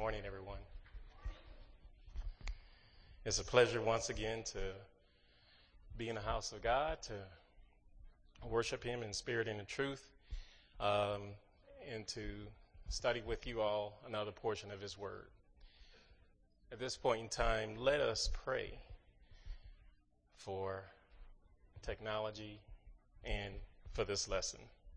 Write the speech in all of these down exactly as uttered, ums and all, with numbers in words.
morning, everyone. It's a pleasure once again to be in the house of God, to worship Him in spirit and in truth, um, and to study with you all another portion of His Word. At this point in time, let us pray for technology and for this lesson.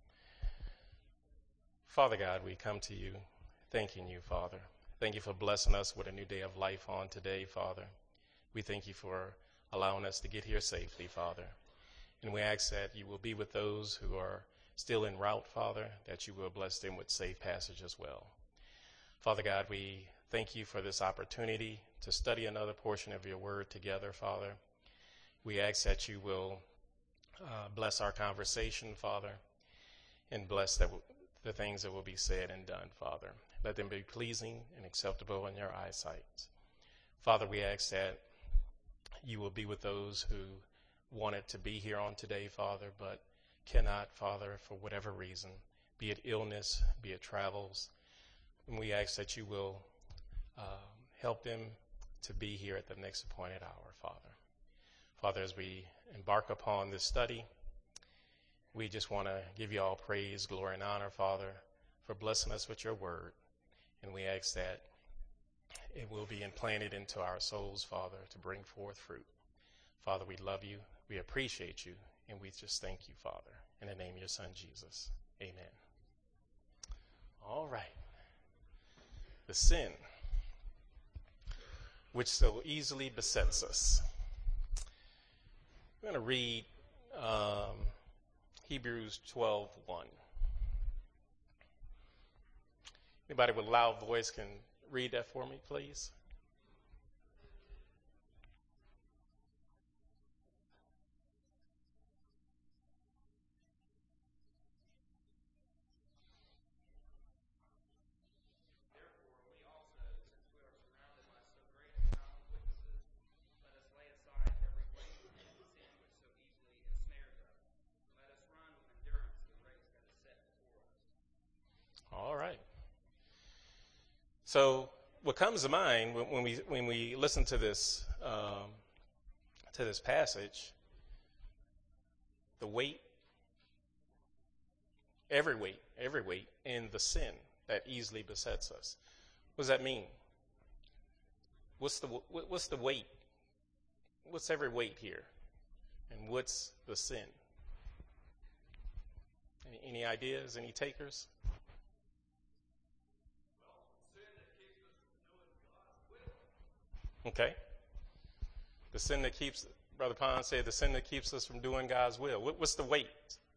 Father God, we come to you thanking you, Father. Thank you for blessing us with a new day of life on today, Father. We thank you for allowing us to get here safely, Father. And we ask that you will be with those who are still en route, Father, that you will bless them with safe passage as well. Father God, we thank you for this opportunity to study another portion of your word together, Father. We ask that you will uh, bless our conversation, Father, and bless that w- the things that will be said and done, Father. Let them be pleasing and acceptable in your eyesight. Father, we ask that you will be with those who wanted to be here on today, Father, but cannot, Father, for whatever reason, be it illness, be it travels. And we ask that you will um, help them to be here at the next appointed hour, Father. Father, as we embark upon this study, we just want to give you all praise, glory, and honor, Father, for blessing us with your word. And we ask that it will be implanted into our souls, Father, to bring forth fruit. Father, we love you, we appreciate you, and we just thank you, Father. In the name of your Son, Jesus, amen. All right. The sin which so easily besets us. I'm going to read um, Hebrews twelve one. Anybody with a loud voice can read that for me, please? All right. So, what comes to mind when, when we when we listen to this um, to this passage, the weight, every weight, every weight, and the sin that easily besets us. What does that mean? What's the what's the weight? What's every weight here, and what's the sin? Any, any ideas? Any takers? Okay. The sin that keeps, Brother Pond said, the sin that keeps us from doing God's will. What, what's the weight?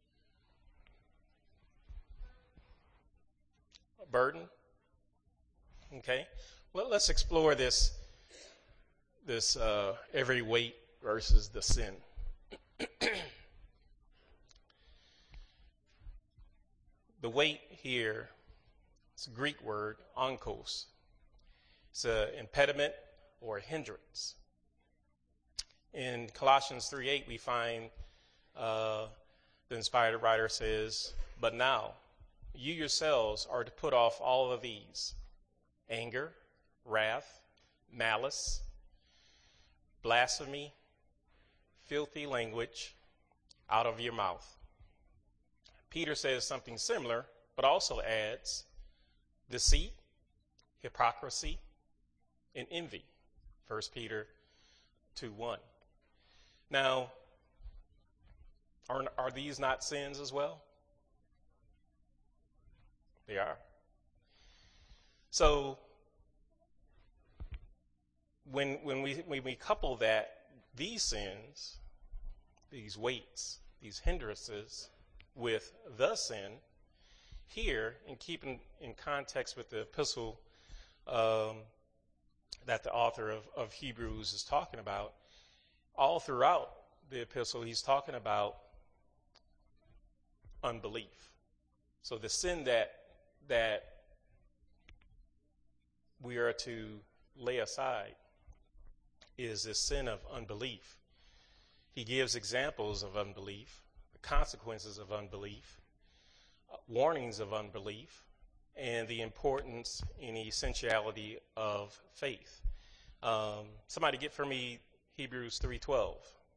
A burden? Okay. Well, let's explore this, this uh, every weight versus the sin. The weight here, it's a Greek word, onkos. It's an impediment or a hindrance. In Colossians three eight, we find uh, the inspired writer says, "But now, you yourselves are to put off all of these, anger, wrath, malice, blasphemy, filthy language out of your mouth." Peter says something similar, but also adds deceit, hypocrisy, and envy. First Peter two one. Now, are, are these not sins as well? They are. So, when when we when we couple that, these sins, these weights, these hindrances, with the sin, here, and keeping in context with the epistle um, that the author of, of Hebrews is talking about, all throughout the epistle, he's talking about unbelief. So the sin that that we are to lay aside is the sin of unbelief. He gives examples of unbelief, the consequences of unbelief, uh, warnings of unbelief, and the importance and essentiality of faith. Um, somebody get for me Hebrews three twelve.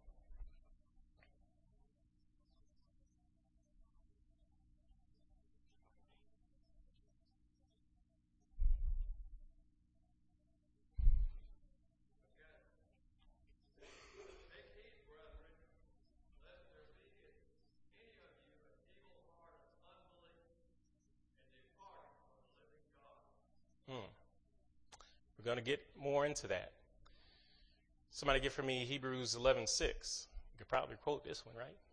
Hmm. We're going to get more into that. Somebody get for me Hebrews eleven six. You could probably quote this one, right?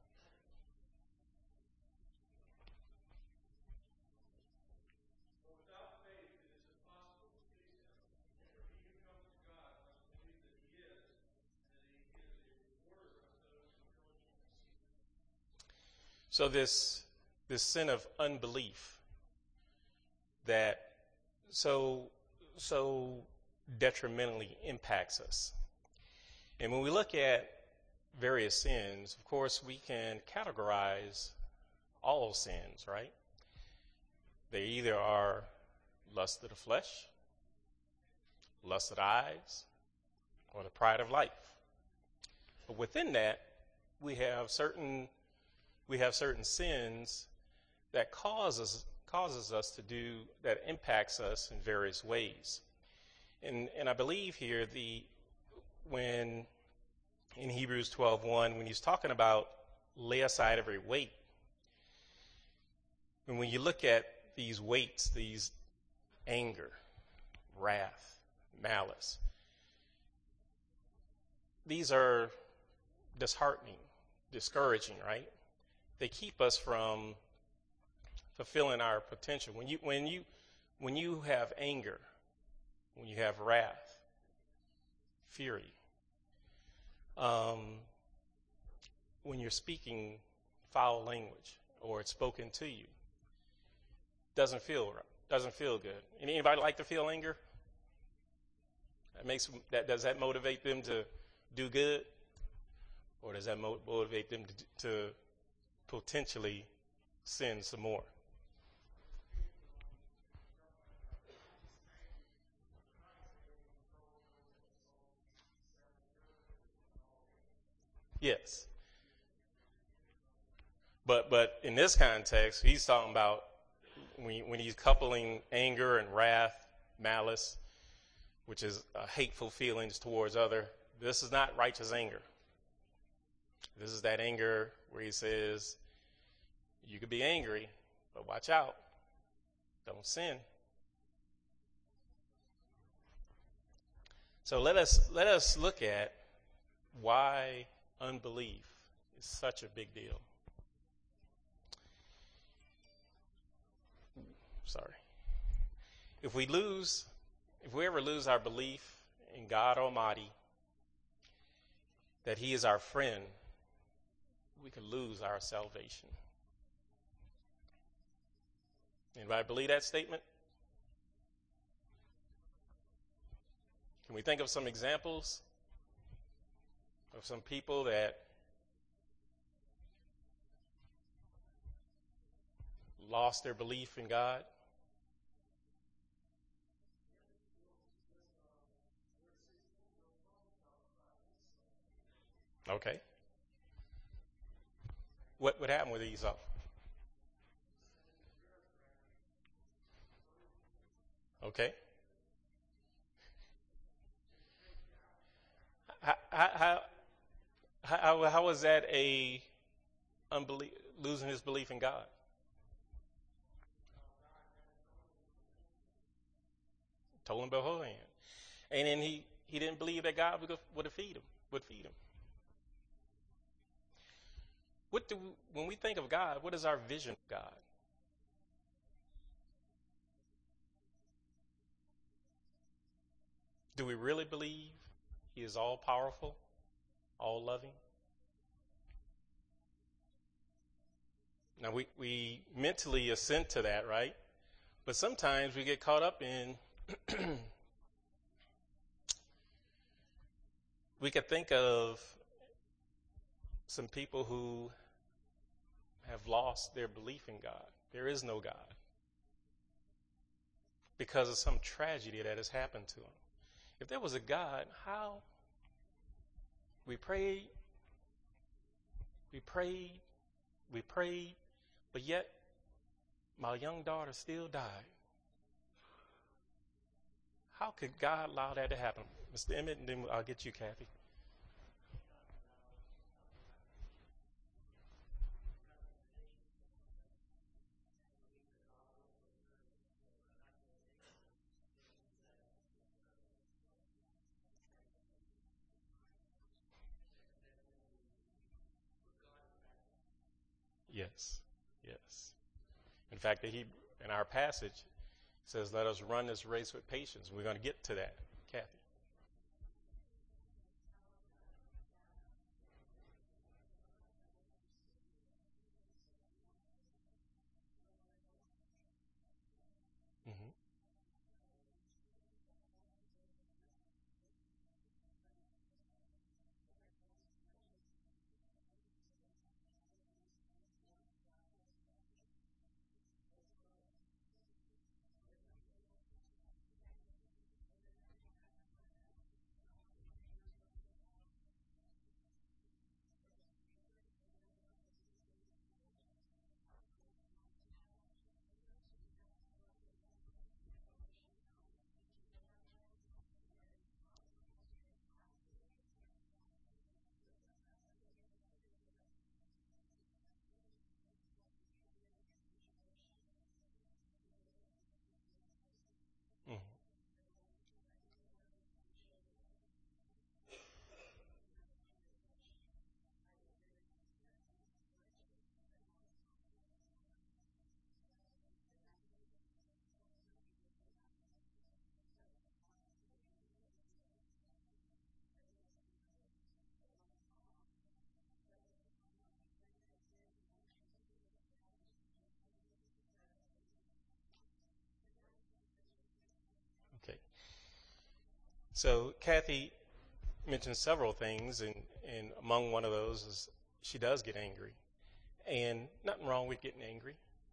So this this sin of unbelief that so so detrimentally impacts us. And when we look at various sins, of course, we can categorize all sins, right? They either are lust of the flesh, lust of the eyes, or the pride of life. But within that, we have certain we have certain sins that causes causes us to do that impacts us in various ways. And and I believe here the when in Hebrews twelve one, when he's talking about lay aside every weight, and when you look at these weights, these anger, wrath, malice, these are disheartening, discouraging, right? They keep us from fulfilling our potential. When you when you when you have anger, when you have wrath, fury, um, when you're speaking foul language or it's spoken to you, doesn't feel right, doesn't feel good. Anybody like to feel anger? That makes that does that motivate them to do good, or does that mo- motivate them to, to potentially sin some more? Yes. But but in this context, he's talking about when, when he's coupling anger and wrath, malice, which is uh, hateful feelings towards other. This is not righteous anger. This is that anger where he says, you could be angry, but watch out. Don't sin. So let us let us look at why unbelief is such a big deal. Sorry. If we lose, if we ever lose our belief in God Almighty, that He is our friend, we could lose our salvation. Anybody believe that statement? Can we think of some examples of some people that lost their belief in God? Okay. What what happened with Esau? Okay. How how how, how, how was that a unbelief, losing his belief in God? Told him beforehand, and then he he didn't believe that God would would feed him. Would feed him. What do we, when we think of God? What is our vision of God? Do we really believe He is all powerful, all loving? Now we we mentally assent to that, right? But sometimes we get caught up in. We could think of some people who have lost their belief in God. There is no God. because of some tragedy that has happened to them. If there was a God, how we prayed, we prayed, we prayed, but yet my young daughter still died. How could God allow that to happen? Mister Emmett, and then I'll get you, Kathy. Yes, yes. In fact, the Hebrew, in our passage says, let us run this race with patience. We're going to get to that, Kathy. Mm-hmm. Mm-hmm. Okay. So Kathy mentioned several things, and, and among one of those is she does get angry. And nothing wrong with getting angry,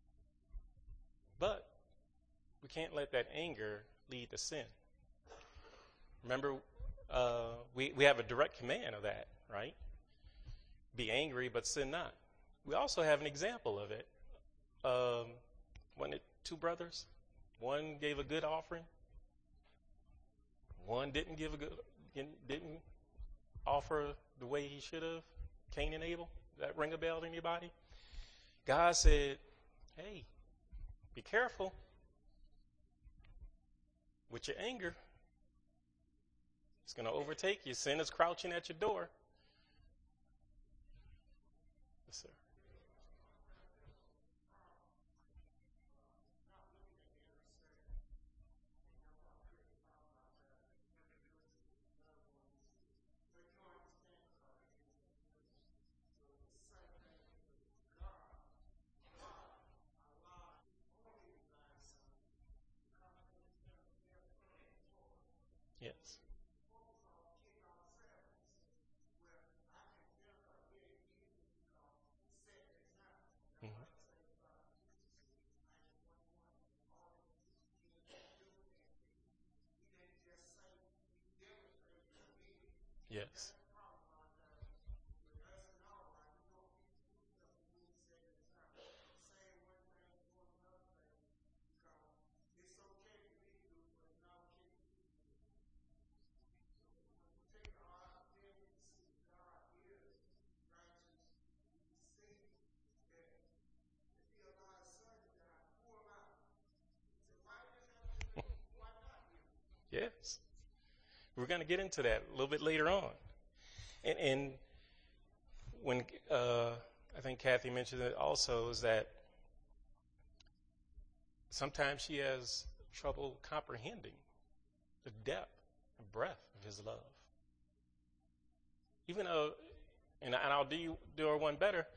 but we can't let that anger lead to sin. Remember, uh, we, we have a direct command of that, right? Be angry, but sin not. We also have an example of it. Um, wasn't it two brothers? One gave a good offering. One didn't give a good, didn't offer the way he should have. Cain and Abel. Does that ring a bell to anybody? God said, hey, be careful with your anger. It's going to overtake you. Sin is crouching at your door. Yes, sir. Yes. Mhm. Yes. Yes. We're going to get into that a little bit later on. And, and when uh, I think Kathy mentioned it also, is that sometimes she has trouble comprehending the depth and breadth of his love. Even though, and, and I'll do, you, do her one better,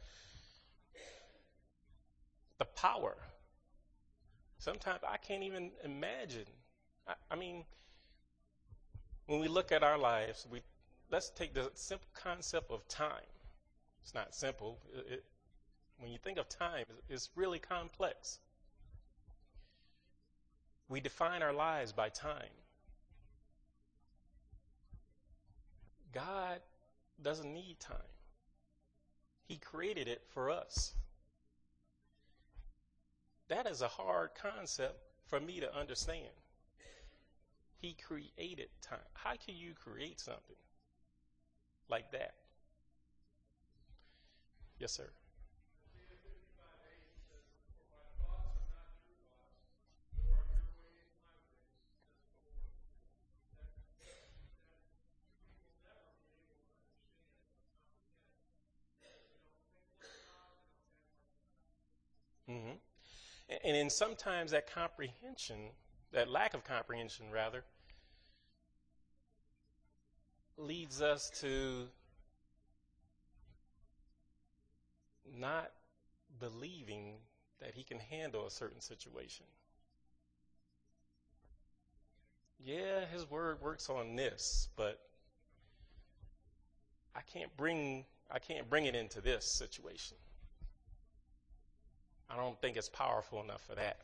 the power. Sometimes I can't even imagine. I, I mean, when we look at our lives, we let's take the simple concept of time. It's not simple. It, it, when you think of time, it's really complex. We define our lives by time. God doesn't need time. He created it for us. That is a hard concept for me to understand. He created time. How can you create something like that? Yes, sir. Mm-hmm. And then sometimes that comprehension, that lack of comprehension rather, leads us to not believing that he can handle a certain situation. Yeah, his word works on this, but I can't bring I can't bring it into this situation. I don't think it's powerful enough for that.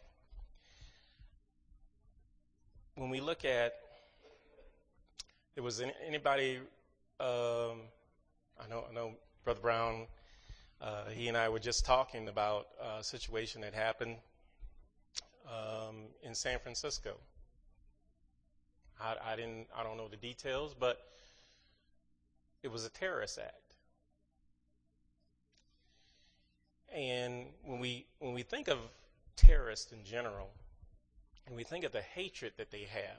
When we look at, there was any, anybody, um, I know, I know, Brother Brown, uh, he and I were just talking about a situation that happened um, in San Francisco. I, I didn't, I don't know the details, but it was a terrorist act. And when we when we think of terrorists in general, and we think of the hatred that they have,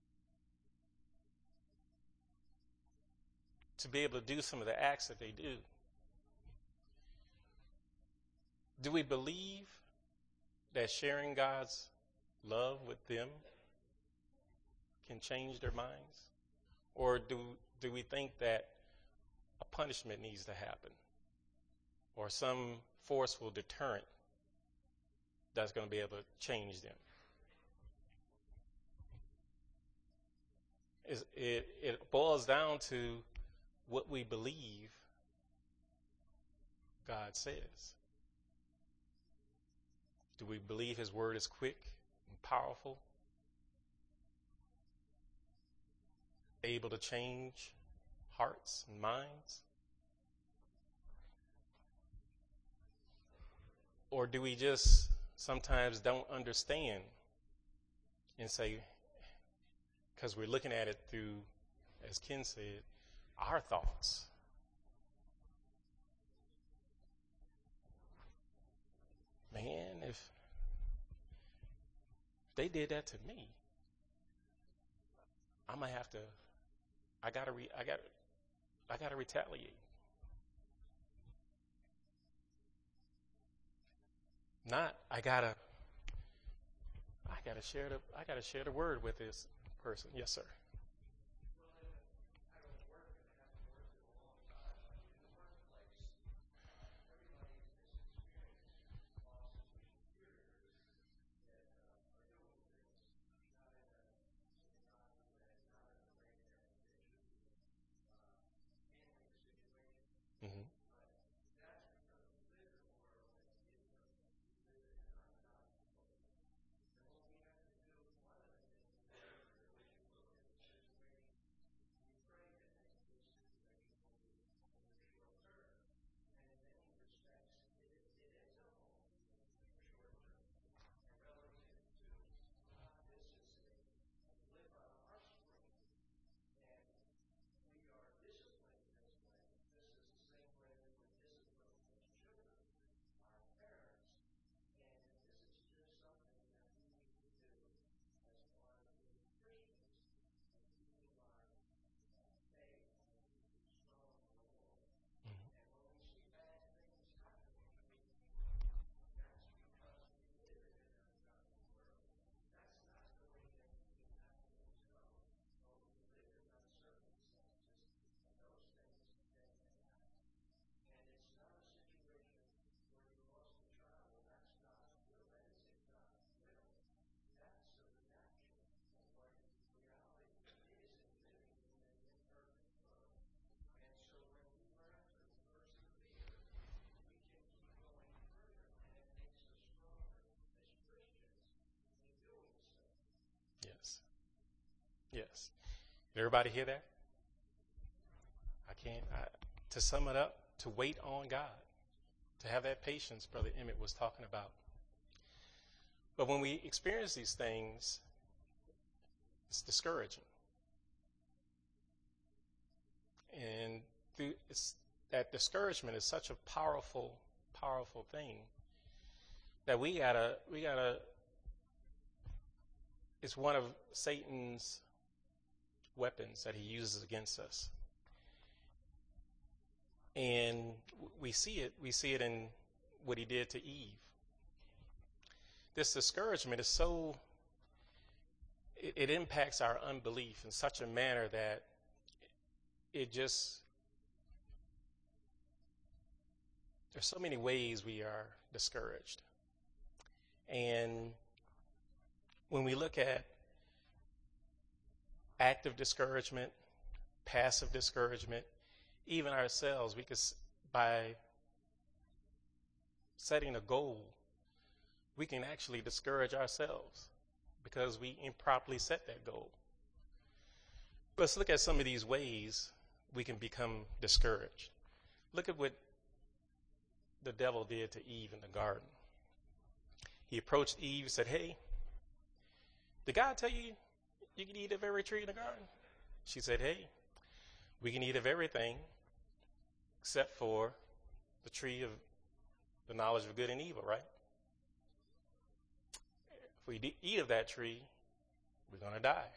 to be able to do some of the acts that they do, do we believe that sharing God's love with them can change their minds? Or do do we think that a punishment needs to happen, or some forceful deterrent that's going to be able to change them? It, it, it boils down to what we believe God says. Do we believe his word is quick and powerful, able to change hearts and minds? Or do we just sometimes don't understand and say, because we're looking at it through, as Ken said, our thoughts? Man, if they did that to me, I might have to, I gotta, re, I gotta, I gotta retaliate. Not, I gotta, I gotta share the, I gotta share the word with this person. Yes, sir. Mm-hmm. Yes. Did everybody hear that? I can't. I, to sum it up, to wait on God, to have that patience Brother Emmett was talking about. But when we experience these things, it's discouraging. And through, it's, that discouragement is such a powerful, powerful thing that we gotta, we gotta, it's one of Satan's weapons that he uses against us. And we see it, we see it in what he did to Eve. This discouragement is so, it, it impacts our unbelief in such a manner that it just, there's so many ways we are discouraged. And when we look at active discouragement, passive discouragement, even ourselves, we could, by setting a goal, we can actually discourage ourselves because we improperly set that goal. Let's look at some of these ways we can become discouraged. Look at what the devil did to Eve in the garden. He approached Eve and said, hey, did God tell you you can eat of every tree in the garden? She said, hey, we can eat of everything except for the tree of the knowledge of good and evil, right? If we eat of that tree, we're going to die.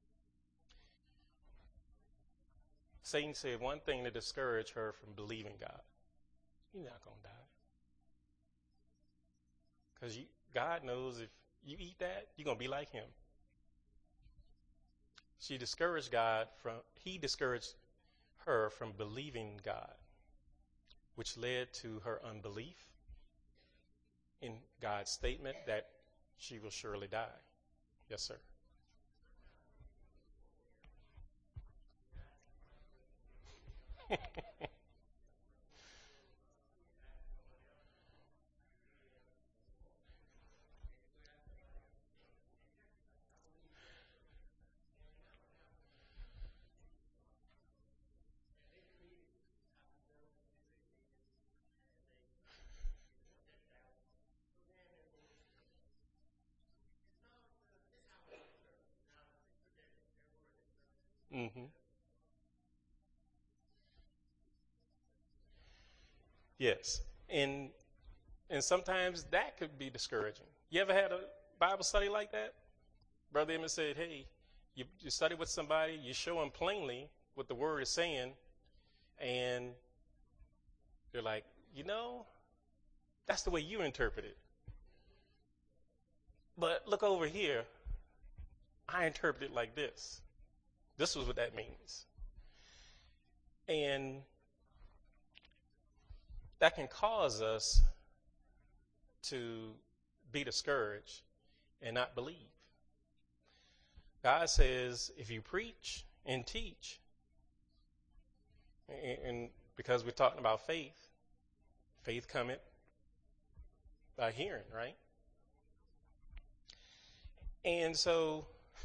Satan said one thing to discourage her from believing God. You're not going to die. Because God knows if you eat that, you're going to be like him. She discouraged God from, he discouraged her from believing God, which led to her unbelief in God's statement that she will surely die. Yes, sir. Mm-hmm. Yes. And and sometimes that could be discouraging. You ever had a Bible study like that? Brother Emmett said, hey, you, you study with somebody, you show them plainly what the word is saying, and they're like, you know, that's the way you interpret it. But look over here. I interpret it like this. This is what that means. And that can cause us to be discouraged and not believe. God says, if you preach and teach, and, and because we're talking about faith, faith cometh by hearing, right? And so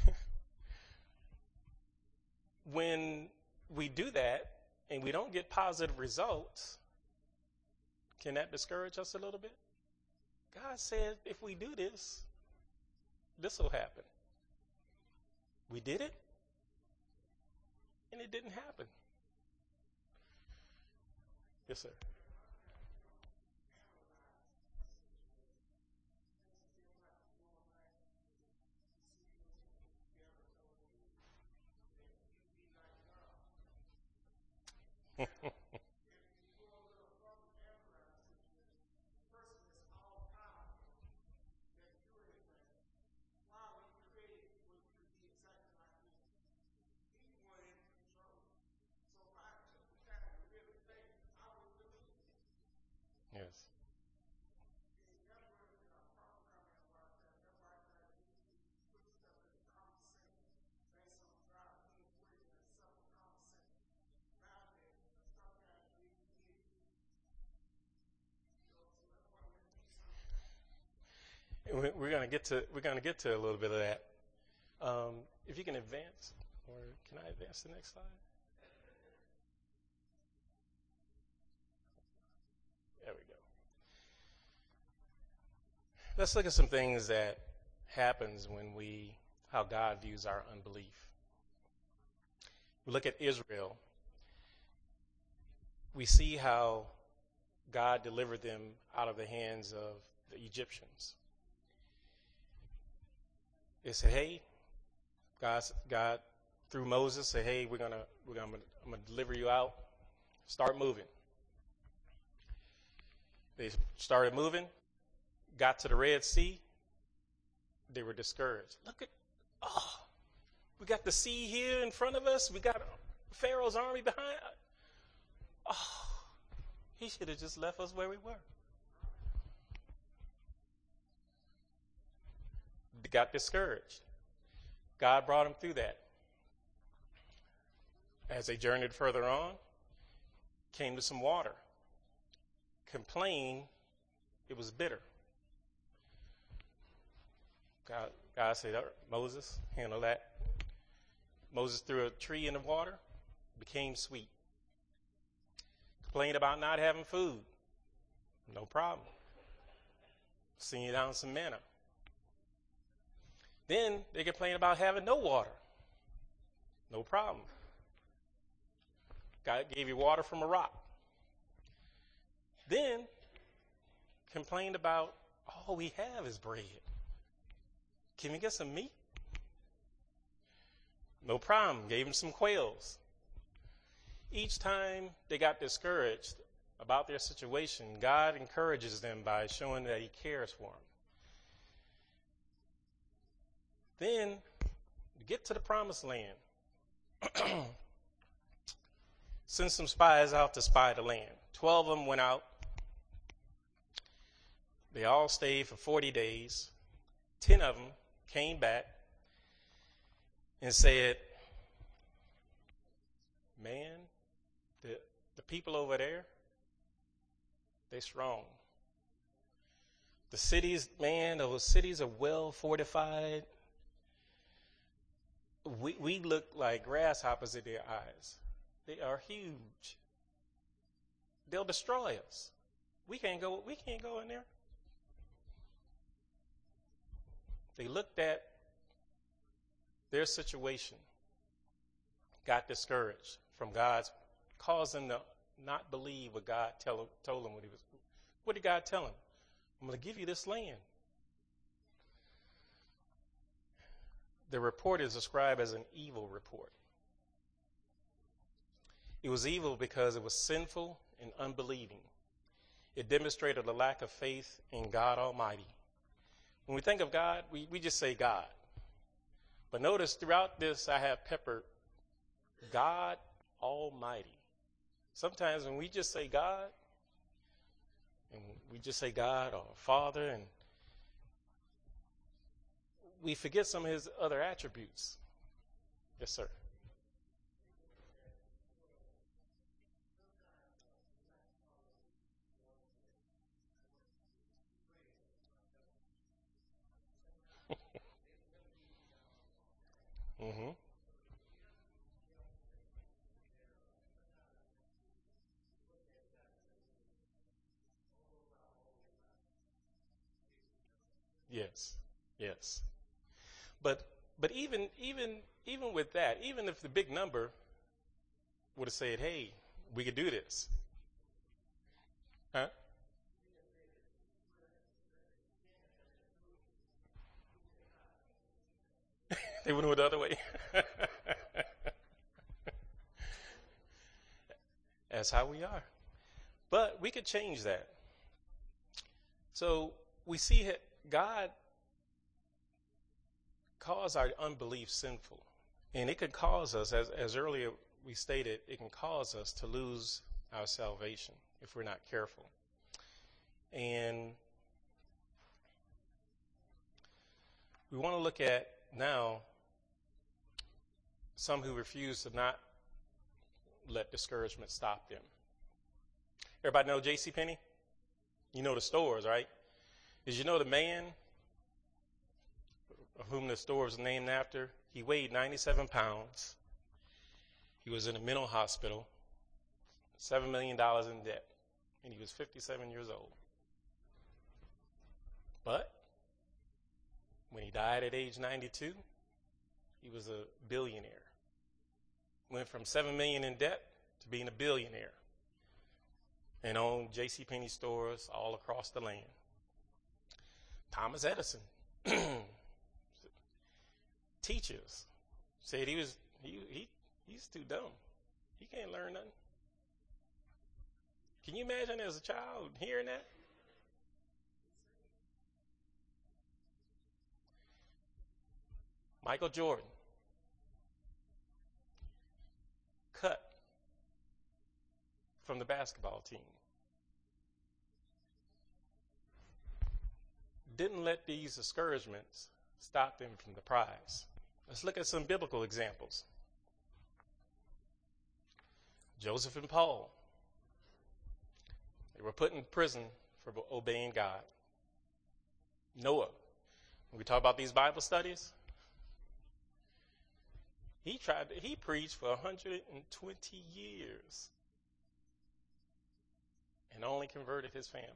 when we do that and we don't get positive results, can that discourage us a little bit? God said, if we do this, this will happen. We did it, and it didn't happen. Yes, sir. Yes. And we- We're going to get to we're going to get to a little bit of that. Um, if you can advance, Or can I advance the next slide? There we go. Let's look at some things that happens when we, how God views our unbelief. We look at Israel. We see how God delivered them out of the hands of the Egyptians. They said, hey, God, God through Moses said, hey, we're gonna, we're gonna, I'm gonna deliver you out. Start moving. They started moving, got to the Red Sea. They were discouraged. Look at, oh, we got the sea here in front of us. We got Pharaoh's army behind. Oh, he should have just left us where we were. They got discouraged. God brought them through that. As they journeyed further on, came to some water. Complained, it was bitter. God, God said, Moses, handle that. Moses threw a tree in the water, became sweet. Complained about not having food. No problem. Send you down some manna. Then they complained about having no water. No problem. God gave you water from a rock. Then complained about all we have is bread. Can we get some meat? No problem. Gave them some quails. Each time they got discouraged about their situation, God encourages them by showing that he cares for them. Then, to get to the promised land, send some spies out to spy the land. Twelve of them went out. They all stayed for forty days. Ten of them came back and said, man, the, the people over there, they strong. The cities, man, those cities are well fortified. We, we look like grasshoppers in their eyes. They are huge. They'll destroy us. We can't go, we can't go in there. They looked at their situation, got discouraged from God's, caused them to not believe what God tell, told them. What, he was, what did God tell them? I'm going to give you this land. The report is described as an evil report. It was evil because it was sinful and unbelieving. It demonstrated a lack of faith in God Almighty. When we think of God, we, we just say God. But notice throughout this, I have peppered God Almighty. Sometimes when we just say God, and we just say God or Father, and we forget some of his other attributes. Yes, sir. Mm-hmm. Yes. Yes. But but even even even with that, even if the big number would have said, "Hey, we could do this," huh? They would have went the other way. That's how we are. But we could change that. So we see that God cause our unbelief sinful. And it could cause us, as, as earlier we stated, it can cause us to lose our salvation if we're not careful. And we want to look at now some who refuse to not let discouragement stop them. Everybody know JCPenney? You know the stores, right? Did you know the man of whom the store was named after? He weighed ninety-seven pounds. He was in a mental hospital, seven million dollars in debt, and he was fifty-seven years old. But when he died at age ninety-two, he was a billionaire. Went from seven million dollars in debt to being a billionaire and owned JCPenney stores all across the land. Thomas Edison, teachers said he was he, he he's too dumb. He can't learn nothing. Can you imagine as a child hearing that? Michael Jordan, cut from the basketball team. Didn't let these discouragements stop them from the prize. Let's look at some biblical examples. Joseph and Paul, they were put in prison for obeying God. Noah, when we talk about these Bible studies, he tried to, he preached for one hundred twenty years and only converted his family.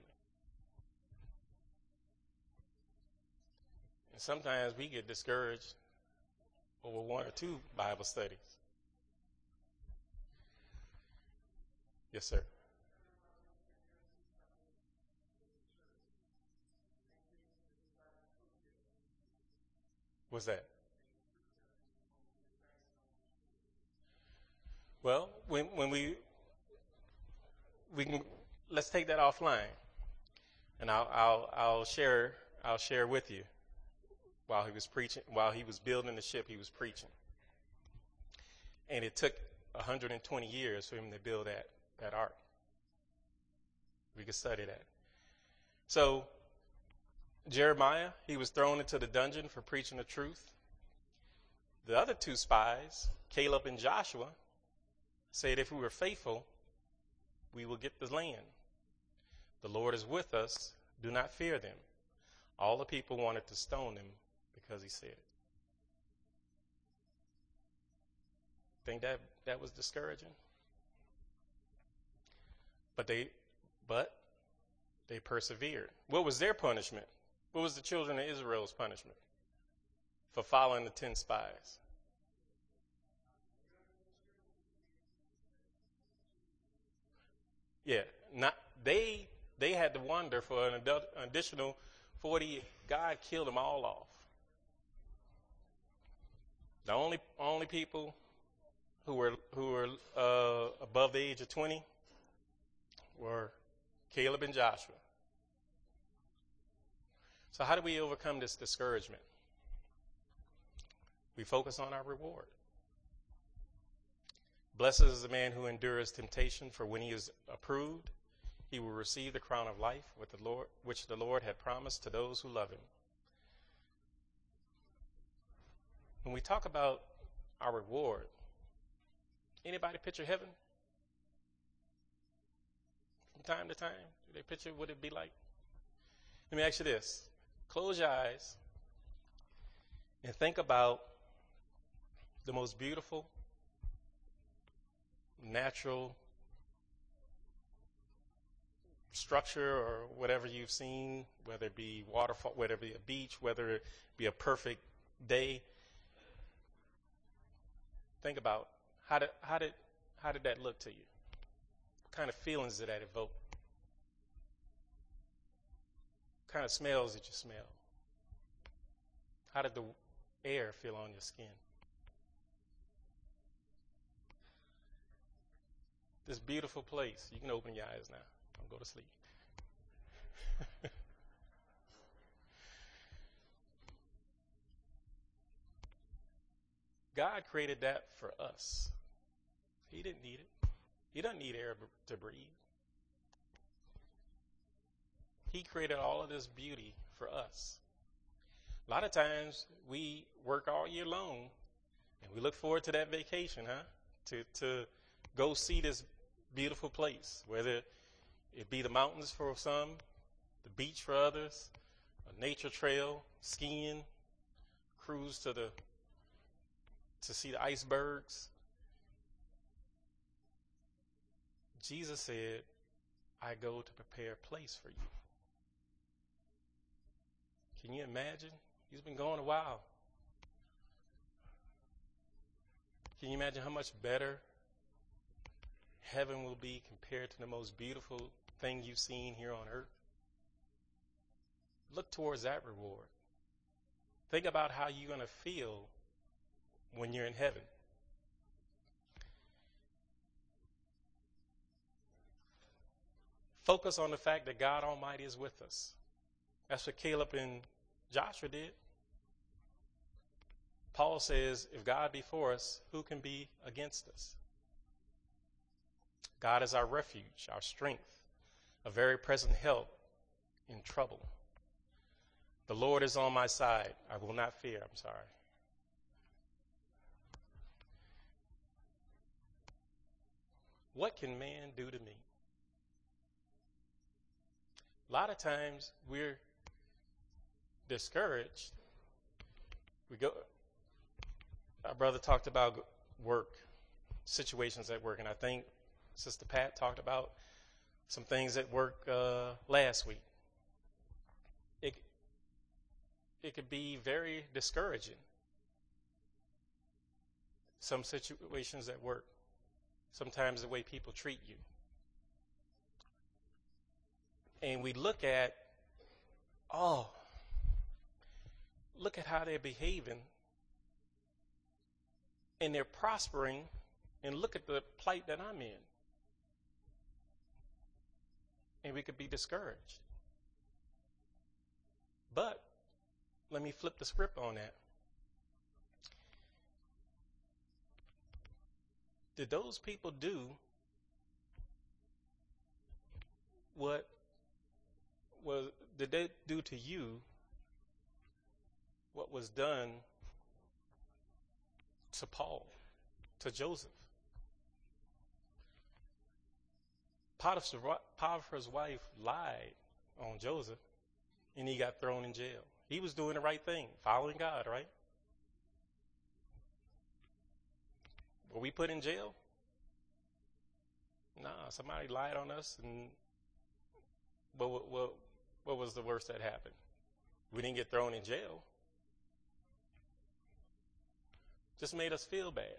And sometimes we get discouraged over one or two Bible studies. Yes, sir. What's that? Well, when when we we can let's take that offline, and I'll I'll I'll share I'll share with you while he was preaching while he was building the ship he was preaching, and it took one hundred twenty years for him to build that that ark. We could study that. So Jeremiah, he was thrown into the dungeon for preaching the truth. The other two spies, Caleb and Joshua, said, if we were faithful, we will get the land. The Lord is with us. Do not fear them. All the people wanted to stone him because he said it. Think that that was discouraging? But they, but they persevered. What was their punishment? What was the children of Israel's punishment for following the ten spies? Yeah, not they. They had to wander for an additional forty. God killed them all off. The only only people who were who were uh, above the age of twenty were Caleb and Joshua. So how do we overcome this discouragement? We focus on our reward. Blessed is the man who endures temptation, for when he is approved, he will receive the crown of life with the Lord, which the Lord had promised to those who love him. When we talk about our reward, anybody picture heaven? From time to time, do they picture what it'd be like? Let me ask you this. Close your eyes and think about the most beautiful natural structure or whatever you've seen, whether it be waterfall, whether it be a beach, whether it be a perfect day. Think about how did how did how did that look to you? What kind of feelings did that evoke? What kind of smells did you smell? How did the air feel on your skin? This beautiful place. You can open your eyes now. Don't go to sleep. God created that for us. He didn't need it. He doesn't need air to breathe. He created all of this beauty for us. A lot of times we work all year long and we look forward to that vacation, huh? To to go see this beautiful place, whether it be the mountains for some, the beach for others, a nature trail, skiing, cruise to the to see the icebergs. Jesus said, I go to prepare a place for you. Can you imagine? He's been going a while. Can you imagine how much better heaven will be compared to the most beautiful thing you've seen here on earth? Look towards that reward. Think about how you're going to feel when you're in heaven. Focus on the fact that God Almighty is with us. That's what Caleb and Joshua did. Paul says, if God be for us, who can be against us? God is our refuge, our strength, a very present help in trouble. The Lord is on my side. I will not fear. I'm sorry. What can man do to me? A lot of times we're discouraged. We go. Our brother talked about work, situations at work, and I think Sister Pat talked about some things at work uh, last week. It it could be very discouraging. Some situations at work, sometimes the way people treat you. And we look at, oh, look at how they're behaving, and they're prospering, and look at the plight that I'm in. And we could be discouraged. But let me flip the script on that. Did those people do what was, did they do to you what was done to Paul, to Joseph? Potiphar's, Potiphar's wife lied on Joseph, and he got thrown in jail. He was doing the right thing, following God, right? Were we put in jail? Nah, somebody lied on us, and what, what, what was the worst that happened? We didn't get thrown in jail. Just made us feel bad.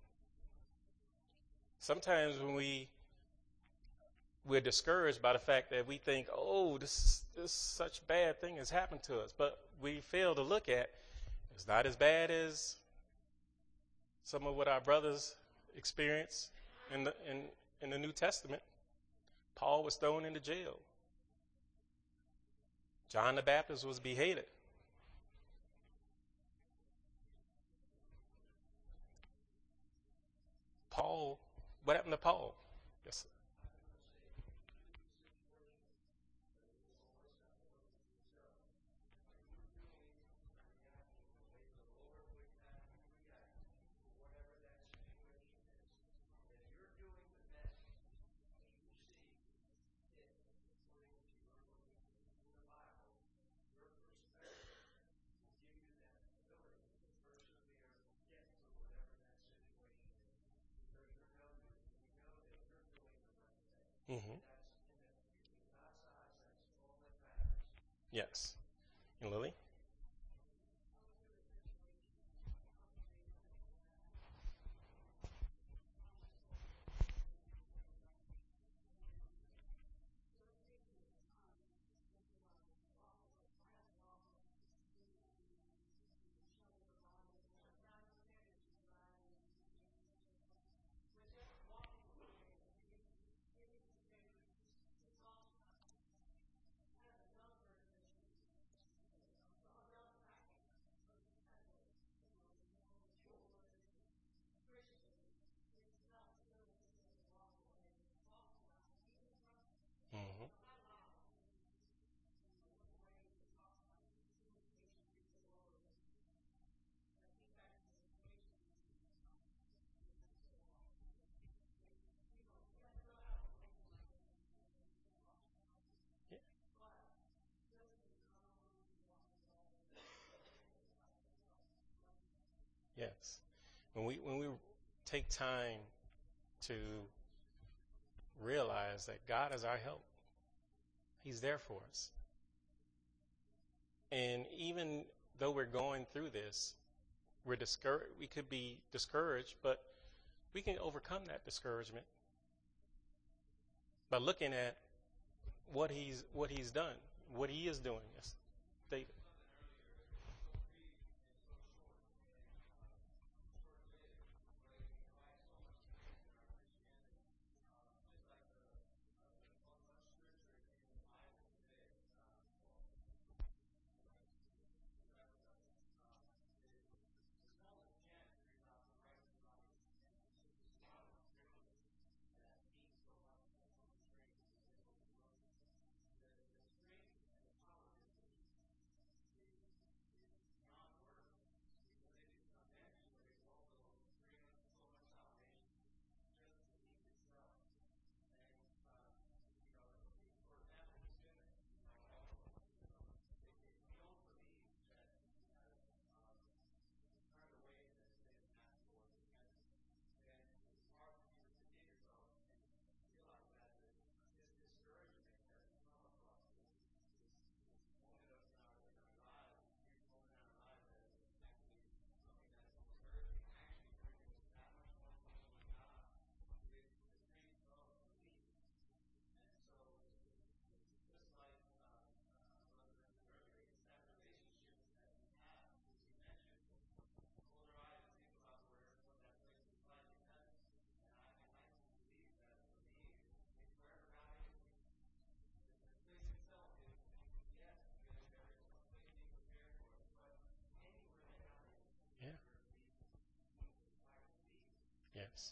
Sometimes when we we're discouraged by the fact that we think, oh, this this such bad thing has happened to us, but we fail to look at it's not as bad as some of what our brothers experienced in the in, in the New Testament. Paul was thrown into jail. John the Baptist was beheaded. Paul, what happened to Paul? Yes, sir. Mm-hmm. Yes. And Lily? Mm-hmm. Yes. when we when we take time to realize that God is our help. He's there for us. And even though we're going through this, we're discouraged. We could be discouraged, but we can overcome that discouragement by looking at what he's what he's done, what he is doing. Yes, David. Yeah. Yes.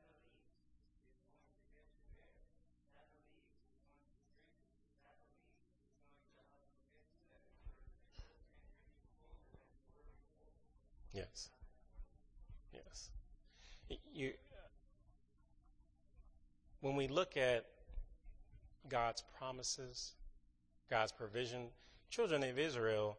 Yes. Yes. You, when we look at God's promises, God's provision, children of Israel,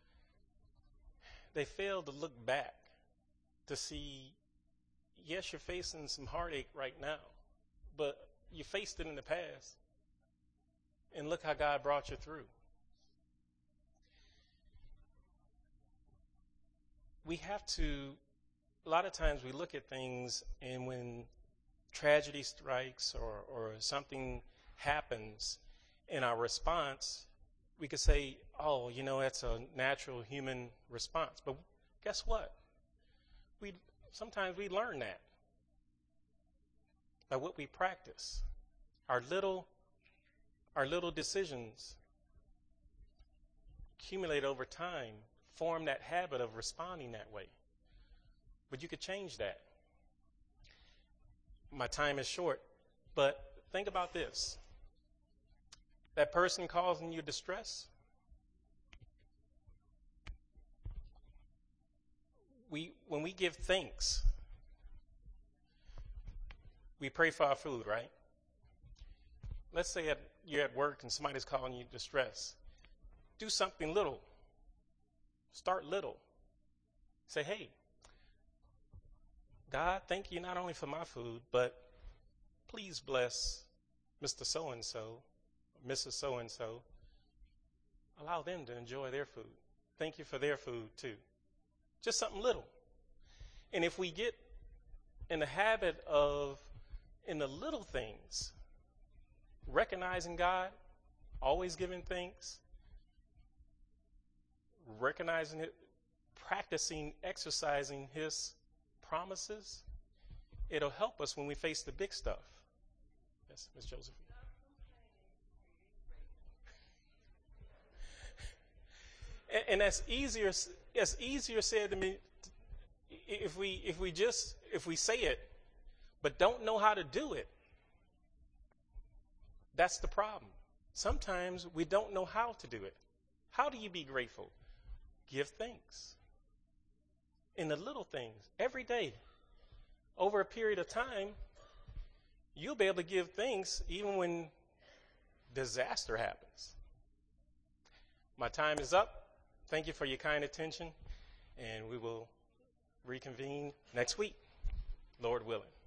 they failed to look back to see, yes, you're facing some heartache right now, but you faced it in the past. And look how God brought you through. We have to, a lot of times we look at things, and when tragedy strikes or, or something happens, in our response, we could say, oh, you know, that's a natural human response. But guess what? We sometimes we learn that by what we practice. Our little, our little decisions accumulate over time, form that habit of responding that way. But you could change that. My time is short, but think about this. That person causing you distress, we when we give thanks, we pray for our food, right? Let's say at, you're at work and somebody's calling you distress. Do something little. Start little. Say, hey, God, thank you not only for my food, but please bless Mister So-and-so, Missus So-and-so. Allow them to enjoy their food. Thank you for their food, too. Just something little. And if we get in the habit of, in the little things, recognizing God, always giving thanks, recognizing it, practicing, exercising His promises, it'll help us when we face the big stuff. Yes, Miz Joseph. and, and that's easier. It's easier said to me if we if we just if we say it, but don't know how to do it. That's the problem. Sometimes we don't know how to do it. How do you be grateful? Give thanks. In the little things, every day, over a period of time, you'll be able to give thanks even when disaster happens. My time is up. Thank you for your kind attention, and we will reconvene next week, Lord willing.